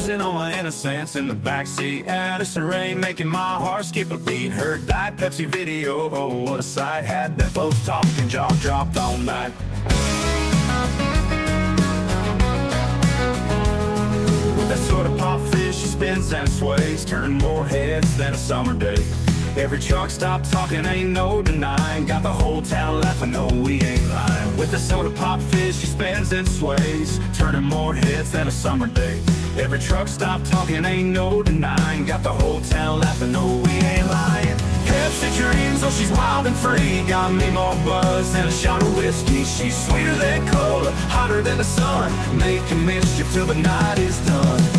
losing all my innocence in the backseat. Addison Rae making my heart skip a beat. Her Diet Pepsi video, oh what a sight. Had them folks talking, jaw dropped all night. With that sort of pop fish, she spins and sways, turning more heads than a summer day. Every truck stop talking, ain't no denying. Got the whole town laughing, no we ain't lying. With the soda pop fish, she spins and sways, turning more heads than a summer day. Every truck stop talking, ain't no denying. Got the whole town laughing, no we ain't lying. Pepsi dreams, oh she's wild and free. Got me more buzz than a shot of whiskey. She's sweeter than cola, hotter than the sun, making mischief till the night is done.